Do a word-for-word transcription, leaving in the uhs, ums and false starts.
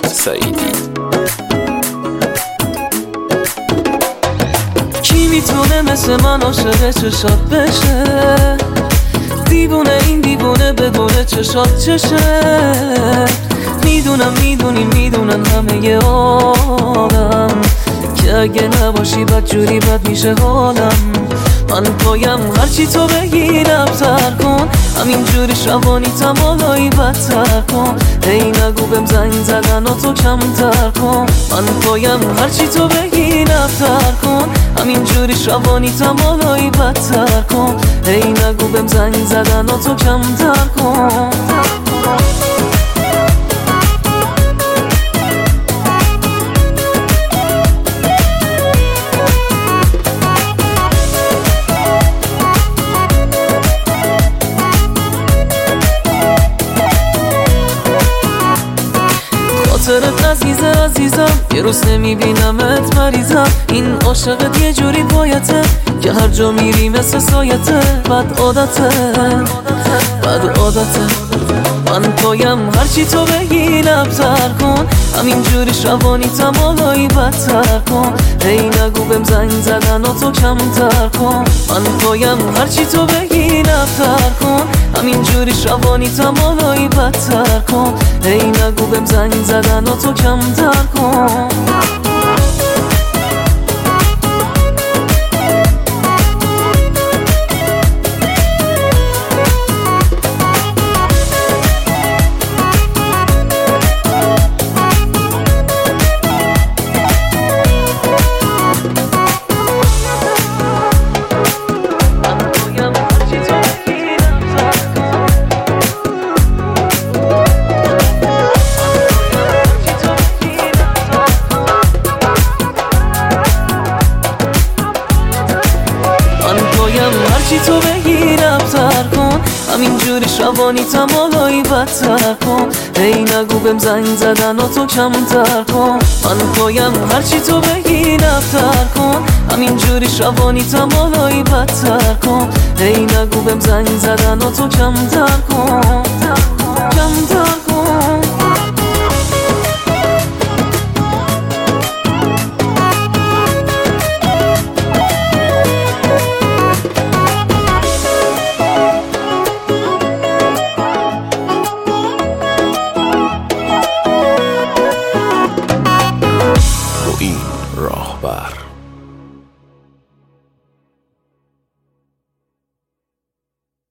سعیدی. کی میتونه مثل من عاشق چشات بشه؟ دیوونه این دیوونه بدونه چشات چشه. میدونم میدونی میدونن همه ی آدم که اگه نباشی بد جوری بد میشه حالم. من پایم هرچی تو بگی نبتر کن، همین جوری شبانیتم حالایی بدتر کن. ای نگو بهم زنگ زدن و تو کمتر کن. من پایم هرچی تو بگی نبتر کن، همین جوری شبانیتم حالایی بدتر کن. ای نگو بهم زنگ زدن و تو کمتر کن. خاطرت عزیزه عزیزم، یه روز نمیبینمت مریضم. این عاشقت یه جوری بایته که هر جا میری مثل سایته. بد عادته بد عادته. من پایم هرچی تو بگی نبتر کن، همین جوری شبانیتم حالایی بدتر کن. ای نگو بهم زنگ زدن و تو کمتر کن. من پایم هرچی تو بگی نبتر کن، همین جوری شبانیتم حالایی بدتر کن. ای نگو بهم زنگ زدن و تو کمتر کن. هرچی تو بگی نبتر کن، همین جوری شبانیتم حالایی بدتر کن. ای نگو بهم زنگ زدن و تو کمتر کن. من پایم هرچی تو بگی نبتر کن، همین جوری شبانیتم حالایی بدتر کن. ای نگو بهم زنگ زدن و تو کمتر کن کمتر کن.